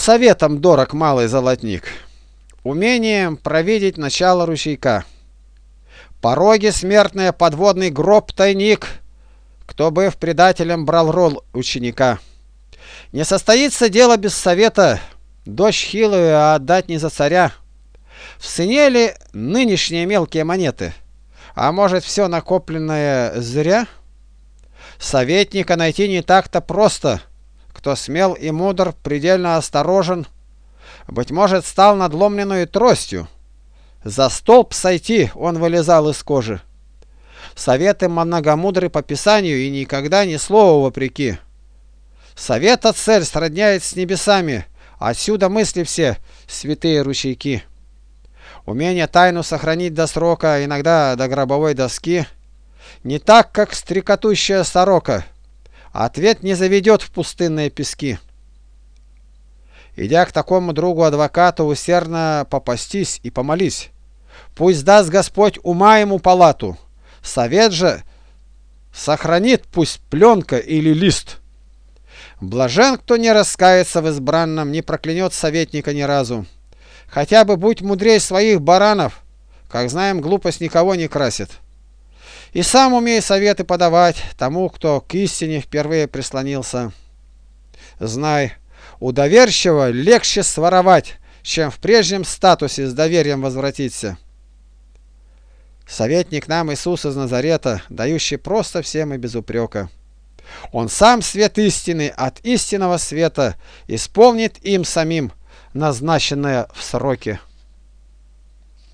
Советом дорог малый золотник, умением провидеть начало ручейка. Пороги смертные, подводный гроб, тайник, кто быв предателем брал роль ученика. Не состоится дело без совета, дочь хилую, а отдать не за царя. В цене ли нынешние мелкие монеты? А может, все накопленное зря? Советника найти не так-то просто. Кто смел и мудр, предельно осторожен, быть может, стал надломленную тростью. За столб сойти он вылезал из кожи. Советы многомудры по писанию и никогда ни слова вопреки. Совета цель сродняет с небесами, отсюда мысли все, святые ручейки. Умение тайну сохранить до срока, иногда до гробовой доски, не так, как стрекотущая сорока, ответ не заведет в пустынные пески. Идя к такому другу-адвокату, усердно попастись и помолись. Пусть даст Господь ума ему палату, совет же сохранит пусть пленка или лист. Блажен, кто не раскается в избранном, не проклянет советника ни разу. Хотя бы будь мудрей своих баранов, как знаем, глупость никого не красит. И сам умей советы подавать тому, кто к истине впервые прислонился. Знай, у доверчивого легче своровать, чем в прежнем статусе с доверием возвратиться. Советник нам Иисус из Назарета, дающий просто всем и без упрека. Он сам свет истины от истинного света, исполнит им самим назначенное в сроке.